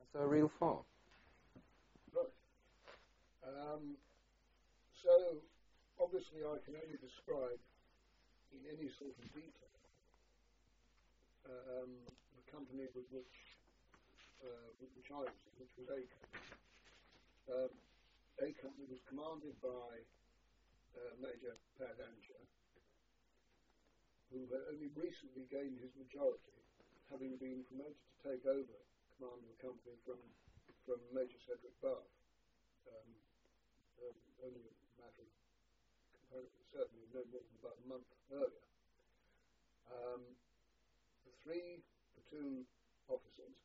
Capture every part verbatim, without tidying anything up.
That's a real farm. Right. Um, so, obviously I can only describe in any sort of detail um, the company with which, uh, with which I was in, which was A Company. Um, A Company was commanded by uh, Major Padanja, who had only recently gained his majority, having been promoted to take over command of the company from from Major Cedric Bath, um, um, only a matter of comparatively certainly no more than about a month earlier. Um, the three platoon officers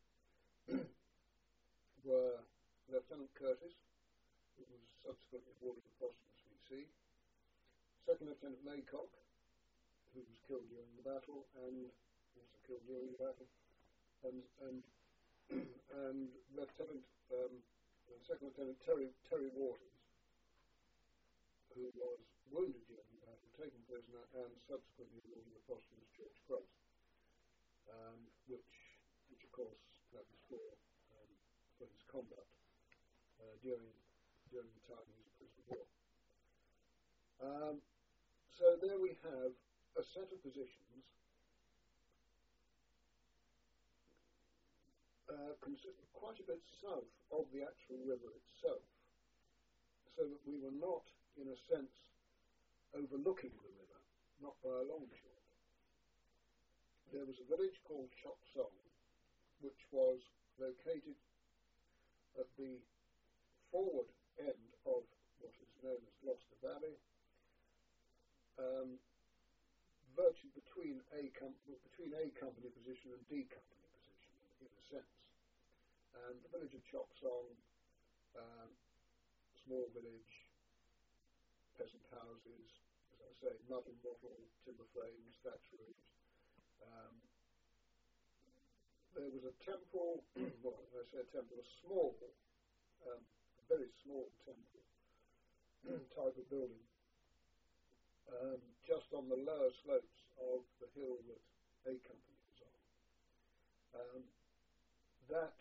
were Lieutenant Curtis, who was subsequently awarded the posthumous V C, Second Lieutenant Laycock, who was killed during the battle and also killed during the battle, and and and Lieutenant um, uh, Second Lieutenant Terry Terry Waters, who was wounded during the battle, taken prisoner, and subsequently awarded the posthumous George Cross, um, which which of course that was for um, for his conduct uh, during during the time he was a prisoner of war. Um, so there we have a set of positions uh, quite a bit south of the actual river itself, so that we were not, in a sense, overlooking the river, not by a long shot. There was a village called Chop Song, which was located at the forward end of what is known as Gloucester Valley, um, virtually between A company, between A company position and D company position, in a sense. And the village of Chop Song, um, small village, peasant houses, as I say, mud and wattle, timber frames, thatch roofs. Um, there was a temple, well, as I say, a temple, a small, um, a very small temple type of building, um, just on the lower slopes of the hill that A Company was on. Um, that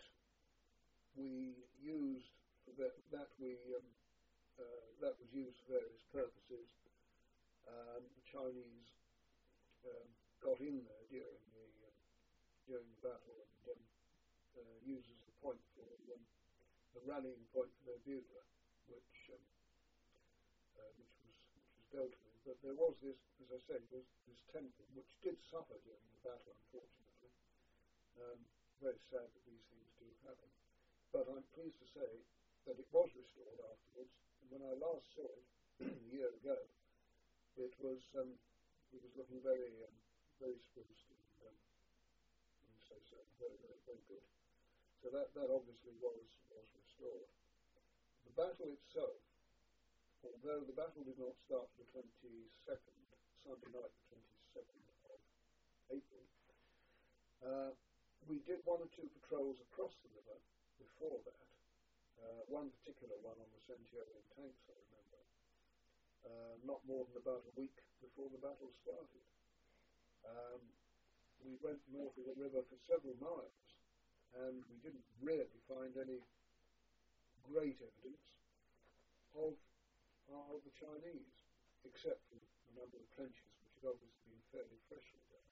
we used for the, that we um, uh, that was used for various purposes. Um, the Chinese um, got in there during the um, during the battle and um, uh, used as the point for um, the rallying point for their bugler, which um, uh, which was which was dealt with. But there was this, as I said, this, this temple which did suffer during the battle, unfortunately. Um, very sad that these things do happen. But I'm pleased to say that it was restored afterwards. And when I last saw it a year ago, it was um, it was looking very um, very spruced and, um, and so so very very very good. So that that obviously was was restored. The battle itself, although the battle did not start the twenty-second, Sunday night, the twenty-second of April, uh, we did one or two patrols across the river before that. Uh, one particular one on the Centurion tanks, I remember, uh, not more than about a week before the battle started. Um, we went north of the river for several miles, and we didn't really find any great evidence of uh, of the Chinese, except for a number of trenches which had obviously been fairly freshly done.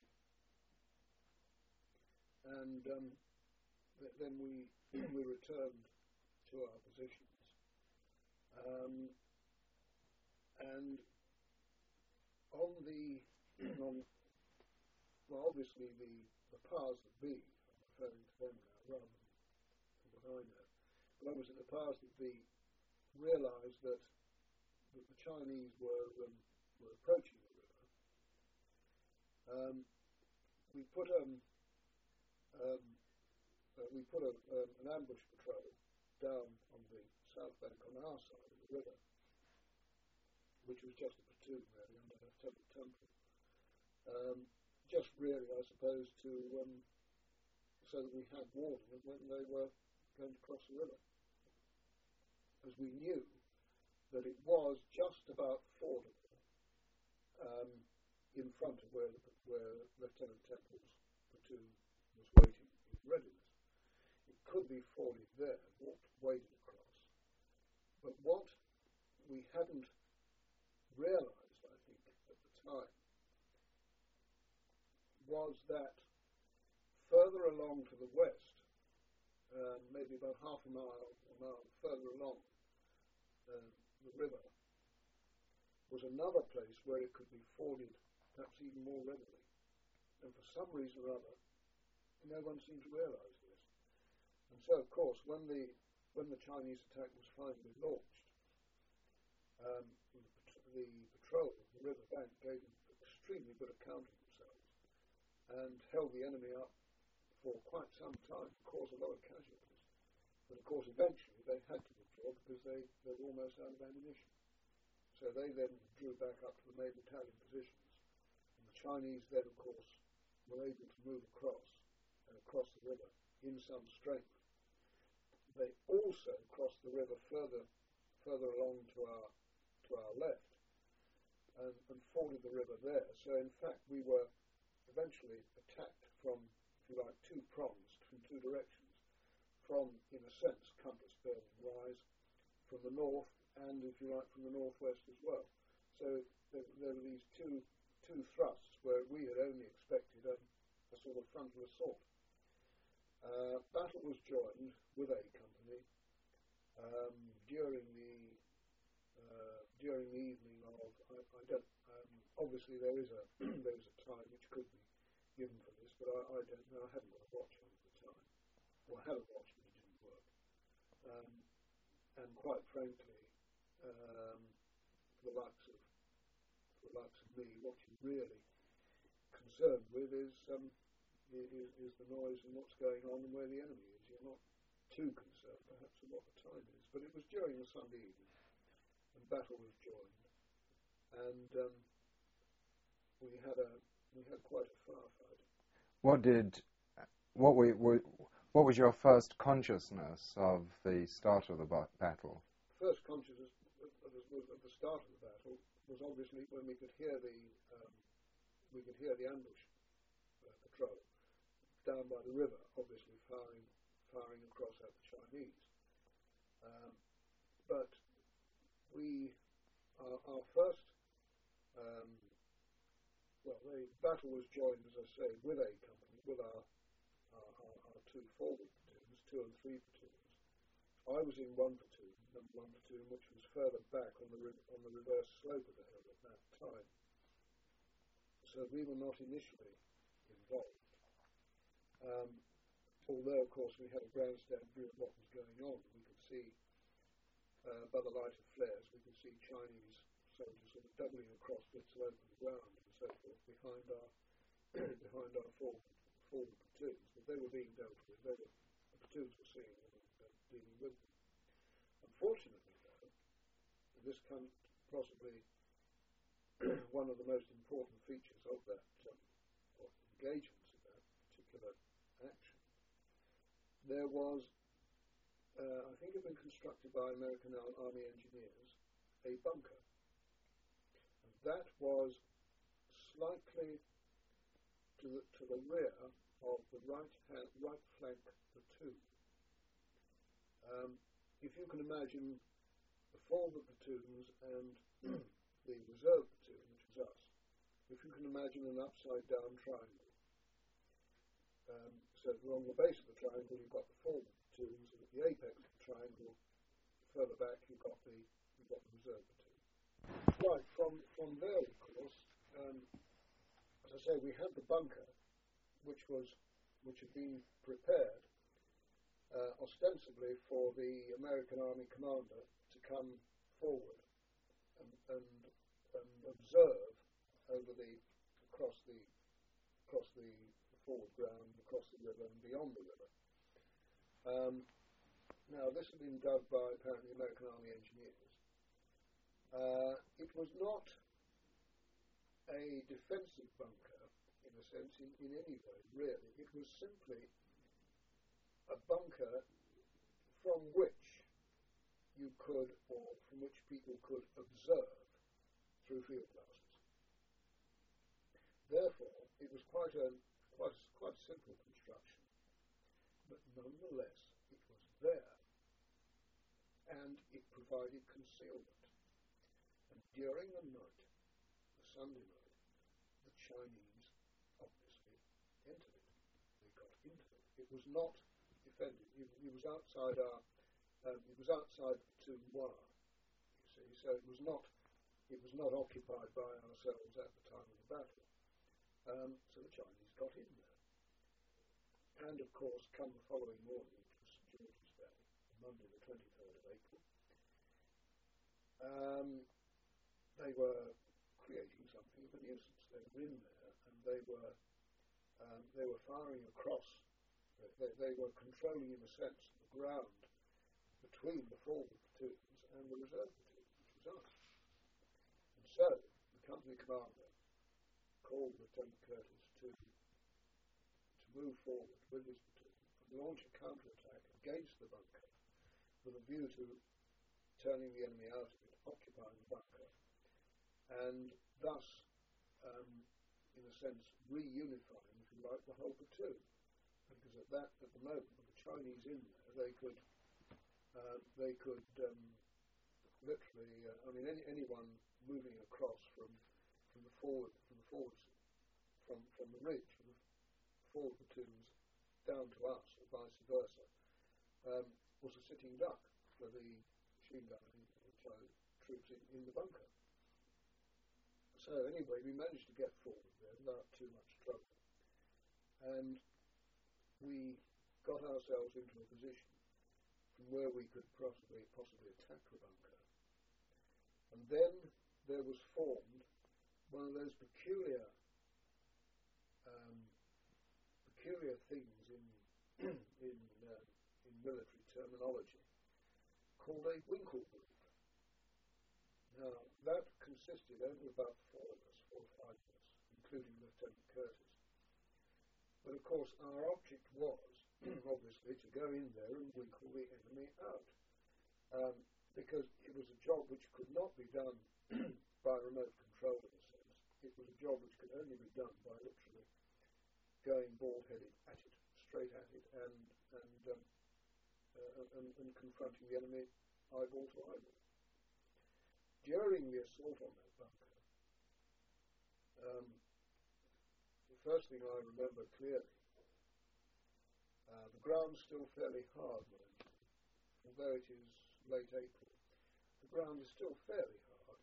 And um, th then we we returned to our positions, um, and on the on well, obviously the the powers that be, I'm referring to them now rather than what I know, but obviously the powers that be realised that that the Chinese were um, were approaching the river. Um, we put um, um, uh, we put a, um, an ambush patrol down on the south bank on our side of the river, which was just a platoon really under Lieutenant Temple. Um, just really, I suppose, to um, so that we had warning of when they were going to cross the river, as we knew that it was just about fordable um, in front of where, the, where Lieutenant Temple's platoon was waiting in readiness. It could be forded there, walked, waded across. But what we hadn't realised, I think, at the time, was that further along to the west, um, maybe about half a mile, a mile further along uh, the river, was another place where it could be forded perhaps even more readily. And for some reason or other, no one seemed to realise this. And so, of course, when the when the Chinese attack was finally launched, um, the, the patrol of the river bank gave an extremely good account of themselves and held the enemy up for quite some time, caused a lot of casualties. But of course, eventually they had to withdraw because they, they were almost out of ammunition. So they then drew back up to the main battalion positions. And the Chinese then, of course, were able to move across and across the river in some strength. They also crossed the river further further along to our to our left and, and forded the river there. So in fact we were eventually attacked from, if you like, two prongs, from two directions, from, in a sense, compass bearing wise, from the north and, if you like, from the northwest as well. So there, there were these two two thrusts where we had only expected a, a sort of frontal assault. Uh, battle was joined with A Company um, during the uh, during the evening of I, I don't um, obviously there is a there is a time which could be given for this, but I, I don't know. I hadn't got a watch on at the time, or I had a watch but it didn't work. Um, and quite frankly, um, for the likes of for the likes of me, what you're really concerned with is. Um, Is, is the noise and what's going on and where the enemy is. You're not too concerned, perhaps, with what the time is. But it was during the Sunday evening, and battle was joined, and um, we had a we had quite a firefight. What did what we what was your first consciousness of the start of the battle? First consciousness of the, of the start of the battle was obviously when we could hear the um, we could hear the ambush uh, patrol down by the river, obviously firing firing across at the Chinese. Um, but we, our, our first, um, well, the battle was joined, as I say, with A Company, with our, our, our, our two forward platoons, two and three platoons. I was in one platoon, number one platoon, which was further back on the on the reverse slope of the hill at that time. So we were not initially involved. Um, although, of course, we had a grandstand view of what was going on. We could see, uh, by the light of flares, we could see Chinese soldiers sort of doubling across bits of open ground and so forth behind our behind our forward, forward platoons. But they were being dealt with. They were, the platoons were seeing them and uh, dealing with them. Unfortunately, though, this can possibly one of the most important features of that um, of engagements of that particular action. There was, uh, I think it had been constructed by American Army engineers, a bunker. And that was slightly to the, to the rear of the right hand, right flank platoon. Um, if you can imagine the forward platoons and the reserve platoon, which was us, if you can imagine an upside down triangle. Um, so along the base of the triangle you've got the forward platoons, and at the apex of the triangle, further back, you've got the you've got the reserve platoon. Right, from from there, of course, um, as I say, we had the bunker, which was which had been prepared uh, ostensibly for the American Army commander to come forward and and, and observe over the across the across the forward ground, across the river, and beyond the river. Um, now, this had been done by apparently American Army engineers. Uh, it was not a defensive bunker, in a sense, in, in any way, really. It was simply a bunker from which you could, or from which people could observe through field glasses. Therefore, it was quite a quite quite simple construction, but nonetheless, it was provided concealment. And during the night, the Sunday night, the Chinese obviously entered it. They got into it. It was not defended. It, it was outside our. Um, it was outside Toumwa, you see. So it was not. It was not occupied by ourselves at the time of the battle. Um, so the Chinese got in there. And of course, come the following morning, which was Saint George's Day, Monday the twenty-third of April, um, they were creating something of a nuisance. They were in there, and they were um, they were firing across. They, they were controlling, in a sense, the ground between the forward platoons and the reserve platoon, which was us. And so the company commander called Lieutenant Curtis to to move forward with his platoon and launch a counterattack against the bunker with a view to turning the enemy out of it, occupying the bunker, and thus, um, in a sense, reunifying, if you like, the whole platoon. Because at that, at the moment, with the Chinese in there, they could, uh, they could um, literally, uh, I mean, any, anyone moving across from from the forward, from the forwards, from from the ridge, from the forward platoons down to us, or vice versa, um, was a sitting duck for the machine gun and Chinese troops in, in the bunker. So anyway, we managed to get forward there without too much trouble, and we got ourselves into a position from where we could possibly possibly attack the bunker. And then there was formed one of those peculiar um, peculiar things in in uh, in military terminology called a Winkle group. Now that consisted only of about four of us, four or five of us, including Lieutenant Curtis. But of course our object was obviously to go in there and winkle the enemy out, um, because it was a job which could not be done by remote control in a sense. It was a job which could only be done by literally going bald-headed at it, straight at it, and and, um, uh, and and confronting the enemy eyeball to eyeball. During the assault on that bunker, um, the first thing I remember clearly, uh, the ground's still fairly hard, mind you, although it is late April. The ground is still fairly hard.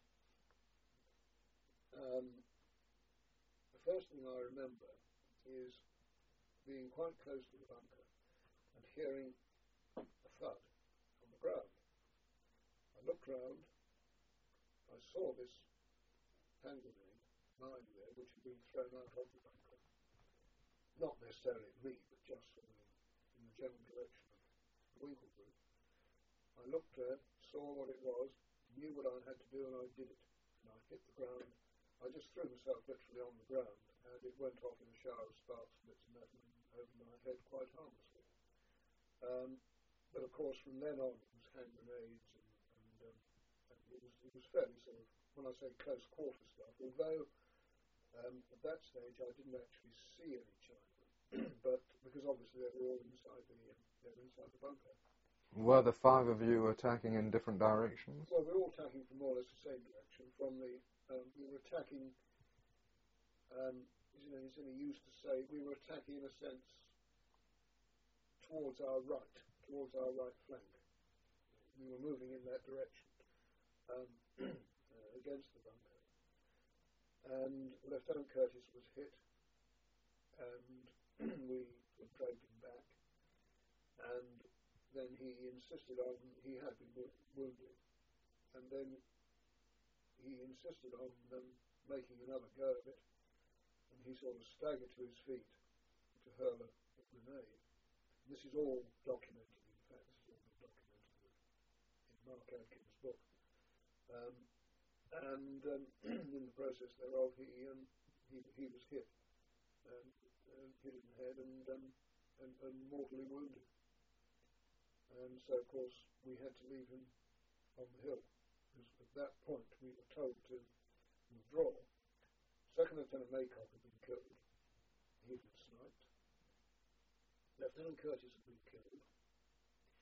Um, the first thing I remember is being quite close to the bunker and hearing a thud on the ground. I looked round. I saw this hand grenade lying there, which had been thrown out of the bunker. Not necessarily at me, but just in the, in the general direction of the Winkle group. I looked there, saw what it was, knew what I had to do, and I did it. And I hit the ground. I just threw myself literally on the ground, and it went off in a shower of sparks, bits of metal, over my head quite harmlessly. Um, but of course, from then on, it was hand grenades, and, and, um, and it was it was fairly sort of, when I say close quarter stuff. Although um, at that stage I didn't actually see any Chinamen, but because obviously they were all inside the uh, they were inside the bunker. Were the five of you attacking in different directions? Well, we were all attacking from more or less the same direction. From the um, we were attacking. Um, you know, as he used to say, we were attacking in a sense towards our right, towards our right flank. We were moving in that direction um, uh, against the bunker. And Lieutenant Curtis was hit, and we dragged him back. And then he insisted on, he had been wounded, and then he insisted on um, making another go of it. And he sort of staggered to his feet to hurl a, a grenade. This is all documented, in fact, this is all been documented in Mark Adkins' book. Um, and um, in the process thereof, he um, he, he was hit, um, uh, hit in the head and, um, and, and mortally wounded. And so, of course, we had to leave him on the hill, because at that point we were told to withdraw. Second Lieutenant Maycock had been killed. He had been sniped. Lieutenant Curtis had been killed.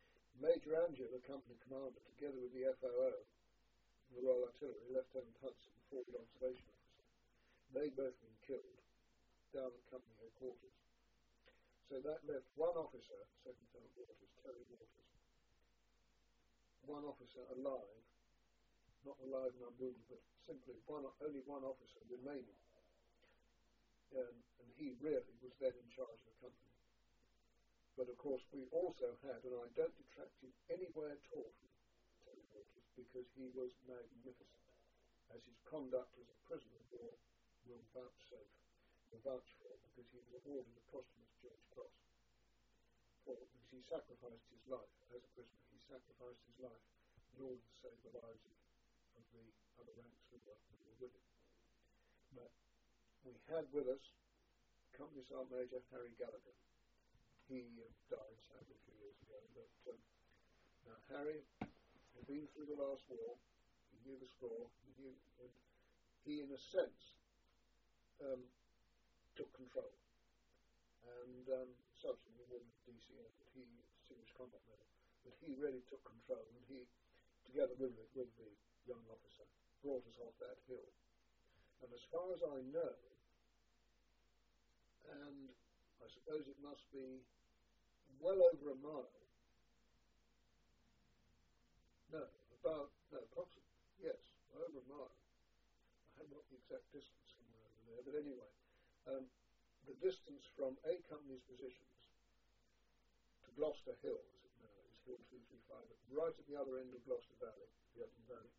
Major Angier, the company commander, together with the F O O, the Royal Artillery, Lieutenant Hudson, the forward observation officer, they'd both been killed down at company headquarters. So that left one officer, Second Lieutenant Waters, Terry Waters, one officer alive, not alive and unwounded, but simply one, only one officer remaining. Um, and he really was then in charge of the company. But of course we also had, and I don't detract him anywhere at all from Terry Waters, because he was magnificent, as his conduct as a prisoner of war will vouchsafe, will vouch for, because he was awarded a posthumous George Cross. For, because he sacrificed his life as a prisoner, he sacrificed his life in order to save the lives of, of the other ranks who were, who were with him. But we had with us Company Sergeant Major Harry Gallagher. He uh, died sadly a few years ago. But um, now Harry had been through the last war. He knew the score. He knew, and he, in a sense, um, took control. And um, subsequently awarded the D C A, but he distinguished combat medal. But he really took control, and he, together with the, with the young officer, brought us off that hill. And as far as I know, and I suppose it must be well over a mile. No, about, no, approximately, yes, over a mile. I haven't got the exact distance somewhere over there, but anyway, um, the distance from A Company's positions to Gloucester Hill, as it now is, Hill two three five, right at the other end of Gloucester Valley, the Upton Valley.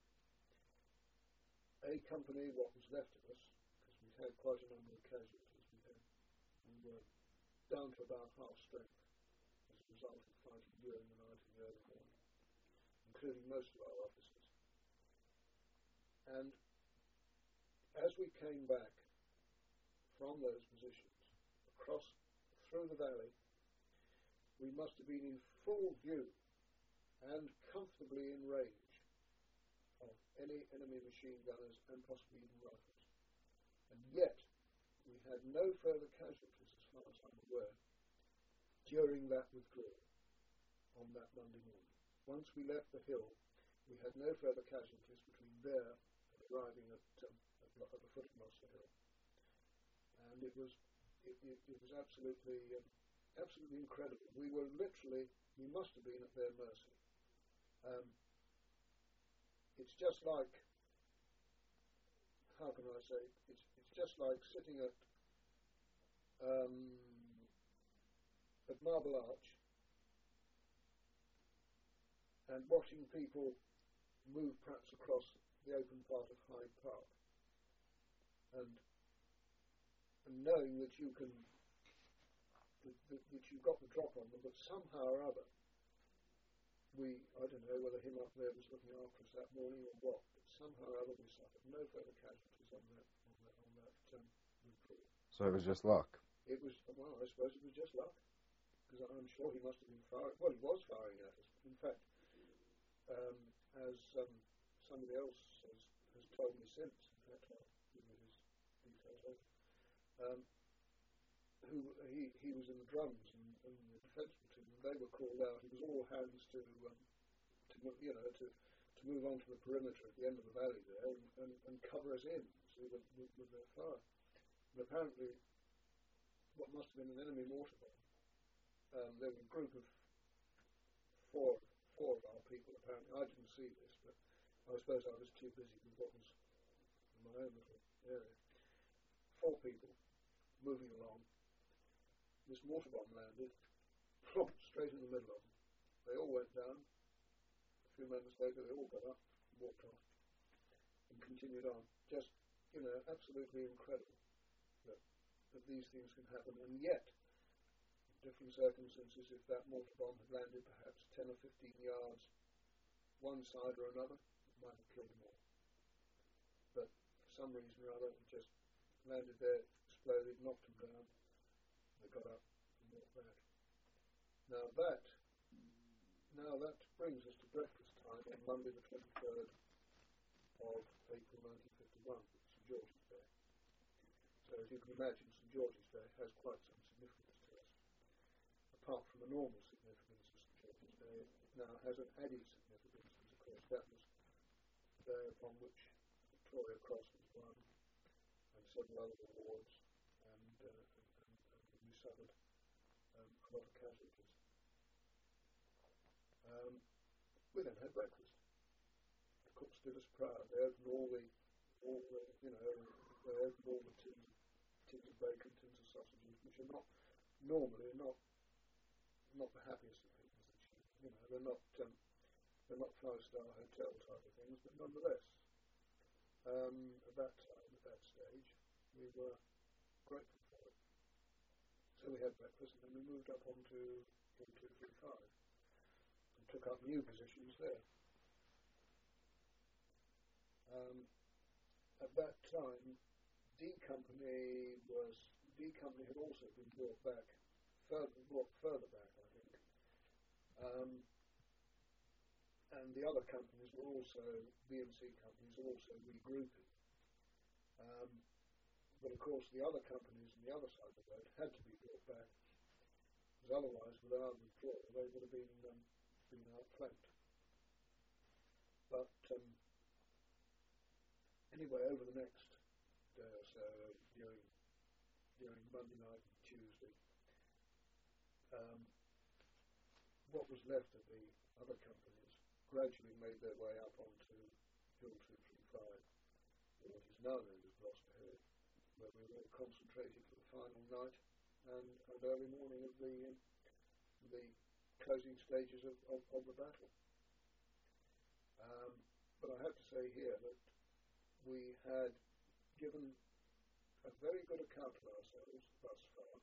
A Company, what was left of us, because we'd had quite a number of casualties, we had, we were down to about half strength as a result of fighting during the night and the early morning, including most of our officers. And as we came back from those positions, across through the valley, we must have been in full view and comfortably in range of any enemy machine gunners and possibly even rifles. And yet, we had no further casualties, as far as I'm aware, during that withdrawal on that Monday morning. Once we left the hill, we had no further casualties between there and arriving at, um, at, at the foot of Gloucester Hill. And it was it, it, it was absolutely um, absolutely incredible. We were literally, we must have been at their mercy. Um, it's just like, how can I say, it's, it's just like sitting at um, at Marble Arch and watching people move perhaps across the open part of Hyde Park, and and knowing that you can, that, that, that you've got the drop on them, but somehow or other, we, I don't know whether him up there was looking after us that morning or what, but somehow or other we suffered no further casualties on that, on that, on that um, withdrawal. So it was just luck? It was, well, I suppose it was just luck, because I'm sure he must have been firing, well, he was firing at us. In fact, um, as um, somebody else has, has told me since, in fact I'll give you his details later, um, who he, he was in the drums and, and the defence platoon, and they were called out. It was all hands to, um, to you know, to, to move on to the perimeter at the end of the valley there and, and, and cover us in, so with, with, with their fire. And apparently, what must have been an enemy mortar bomb, um, there was a group of four, four of our people. Apparently, I didn't see this, but I suppose I was too busy with what was in my own little area. Four people moving along. This mortar bomb landed, plopped straight in the middle of them. They all went down. A few moments later, they all got up and walked off and continued on. Just, you know, absolutely incredible that, that these things can happen. And yet, in different circumstances, if that mortar bomb had landed perhaps ten or fifteen yards one side or another, it might have killed them all. But for some reason or other, it just landed there, exploded, knocked them down. They got up and walked back. Now that, now that brings us to breakfast time on Monday the twenty-third of April nineteen fifty-one, Saint George's Day. So as you can imagine, Saint George's Day has quite some significance to us. Apart from the normal significance of Saint George's Day, now has an added significance, because of course that was the day upon which Victoria Cross was won and several other awards, and, uh, and, and, and we suffered um, a lot of casualties. Um, we then had breakfast. The cooks did us proud. They opened all the, all the you know, they opened all the tins, tins of bacon, tins of sausages, which are not normally not not the happiest of things. You know, they're not um, they're not five-star hotel type of things, but nonetheless, um, at that time, at that stage, we were grateful for it. So we had breakfast, and then we moved up onto Hill two three five and took up new positions there. Um, at that time, D Company was D Company had also been brought back further, brought further back, I think, um, and the other companies were also B and C companies were also regrouping. Um, but of course, the other companies on the other side of the road had to be brought back, because otherwise, without withdrawal, they would have been um, been outflanked. But um, anyway, over the next day or so, during during Monday night and Tuesday, um, what was left of the other companies gradually made their way up onto Hill two three five, or what is now known as Gloucester Hill, where we were concentrated for the final night and, and early morning of the um, the closing stages of, of, of the battle. Um, but I have to say here that we had given a very good account of ourselves thus far.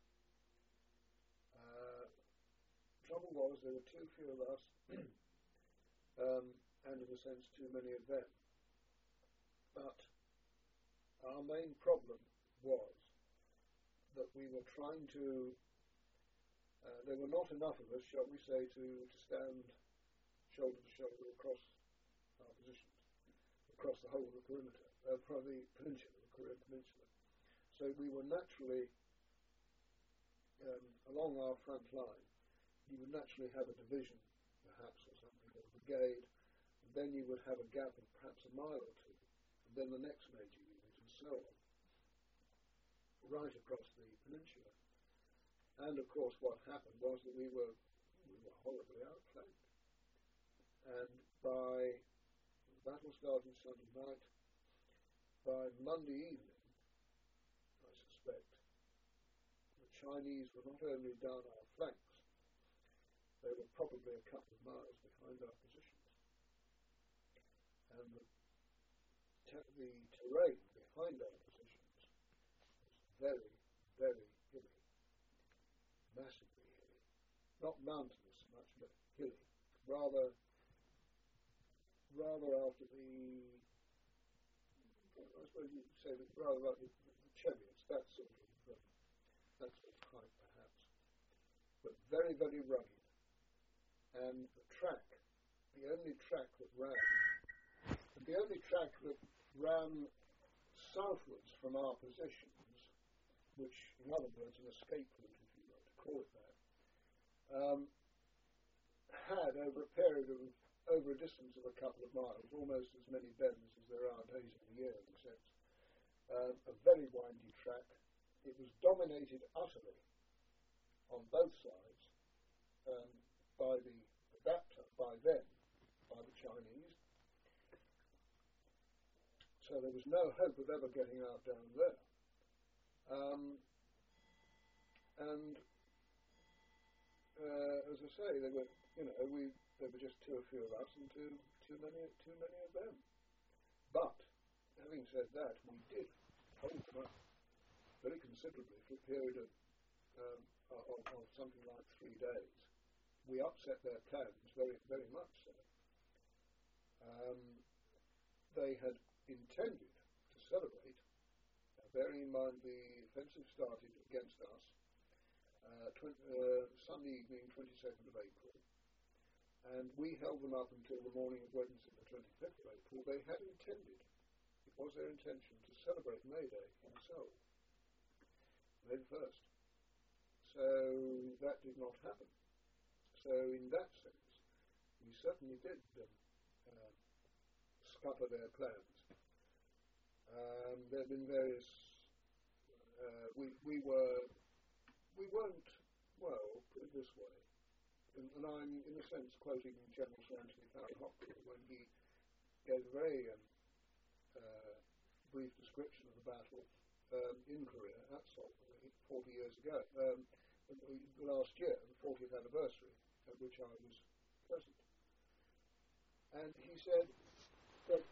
Uh, trouble was there were too few of us, um, and in a sense too many of them. But our main problem was that we were trying to, uh, there were not enough of us, shall we say, to, to stand shoulder to shoulder across our positions, across the whole of the perimeter, uh, from the peninsula, the Korean peninsula. So we were naturally, um, along our front line, you would naturally have a division, perhaps, or something, or a brigade, and then you would have a gap of perhaps a mile or two, and then the next major unit, and so on, right across the peninsula. And of course, what happened was that we were we were horribly outflanked. And by the battle started Sunday night, by Monday evening, I suspect, the Chinese were not only down our flanks, they were probably a couple of miles behind our positions. And the, te- the terrain behind our positions was very, very hilly, massively hilly. Not mountainous so much, but hilly. Rather, rather after the, I suppose you could say, that rather like the, the chariots, that sort of, um, that sort of height perhaps. But very, very rugged. And the track, the only track that ran, the only track that ran southwards from our positions, which, in other words, an escape route, if you like to call it that, um, had over a period of, over a distance of a couple of miles, almost as many bends as there are days of the year, in a sense, um, a very windy track. It was dominated utterly on both sides um, by the that by them, by the Chinese. So there was no hope of ever getting out down there. Um, and uh, as I say, they were, you know, we there were just too few of us and too too many too many of them. But having said that, we did hold them up very considerably for a period of, um, of, of something like three days. We upset their plans very, very much so. Um, they had intended to celebrate, uh, bearing in mind the offensive started against us uh, tw- uh, Sunday evening, twenty-second of April, and we held them up until the morning of Wednesday, the twenty-fifth of April. They had intended, it was their intention to celebrate May Day in Seoul, May the first. So that did not happen. So in that sense, we did um, uh, scupper their plans. Um, there have been various. Uh, we we were we weren't well. Put it this way, and, and I'm in a sense quoting General Sir Anthony Farrell Hopkins when he gave a very um, uh, brief description of the battle um, in Korea at Seoul forty years ago, um, last year, the fortieth anniversary, at which I was present. And he said that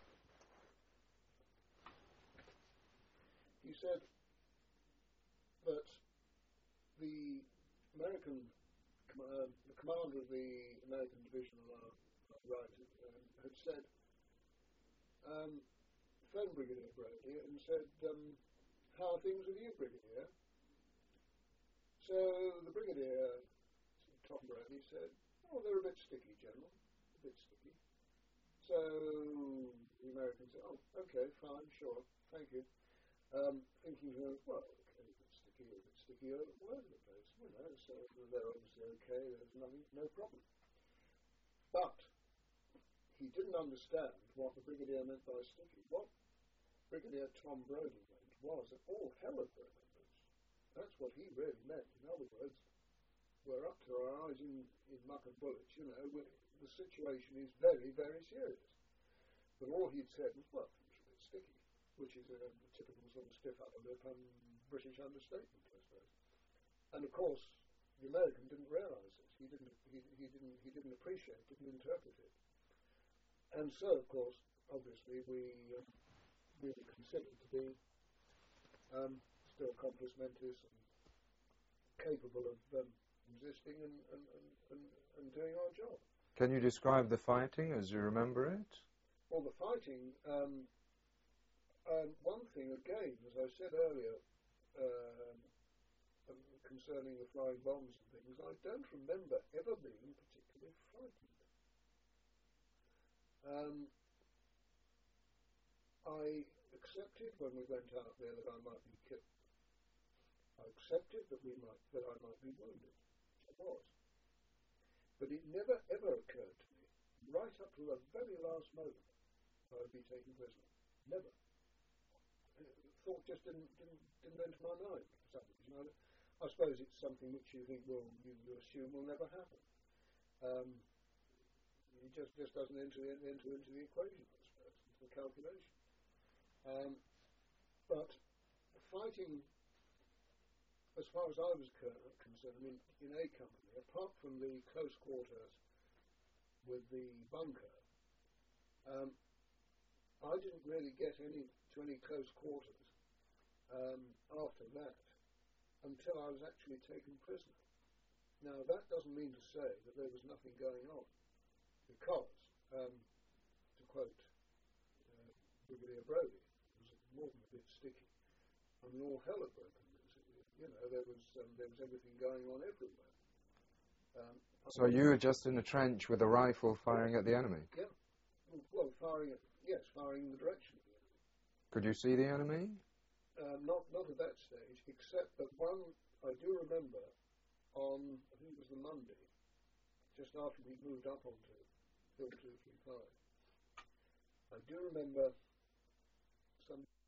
he said that the American uh, the commander of the American division on our, our right um, had said, um, phoned Brigadier Brodie and said, um, "How are things with you, Brigadier?" So the Brigadier, Tom Brodie, said, "Oh, they're a bit sticky, General, a bit sticky." So the American said, "Oh, okay, fine, sure, thank you." Um, thinking, uh, well, okay, a bit sticky, a bit sticky all over the place, you know, so they're obviously okay, there's nothing, no problem. But he didn't understand what the Brigadier meant by sticky. What Brigadier Tom Brodie meant was that all hell had broken loose. That's what he really meant. In other words, we're up to our eyes in, in muck and bullets, you know, the situation is very, very serious. But all he'd said was, well, it's a bit sticky, which is a, a typical sort of stiff upper lip and British understatement, I suppose. And of course, the American didn't realise this. He didn't. He, he didn't. He didn't appreciate. Didn't interpret it. And so, of course, obviously, we uh, we were considered to be um, still compos mentis and capable of um, resisting and, and, and, and, and doing our job. Can you describe the fighting as you remember it? Well, the fighting. Um, um, one thing again, as I said earlier. Um, Um, concerning the flying bombs and things, I don't remember ever being particularly frightened. Um, I accepted when we went out there that I might be killed. I accepted that we might that I might be wounded. I was. But it never ever occurred to me, right up to the very last moment, I would be taken prisoner. Never. The thought just didn't didn't didn't enter my mind for some reason. I, I suppose it's something which you think will you, you assume will never happen. Um, it just just doesn't enter, enter into the equation, I suppose, into the calculation. Um, but fighting, as far as I was concerned, in, in A Company, apart from the close quarters with the bunker, um, I didn't really get any to any close quarters um, after that, until I was actually taken prisoner. Now, that doesn't mean to say that there was nothing going on, because, um, to quote uh, Brigadier Brodie, it was more than a bit sticky. I mean, all hell had broken loose. You know, there was um, there was everything going on everywhere. Um, so you were just in a trench with a rifle firing at the enemy? Yeah. Well, firing at, yes, firing in the direction of the enemy. Could you see the enemy? Um, not not at that stage, except that one I do remember on, I think it was the Monday, just after we moved up onto Hill two three five. I do remember some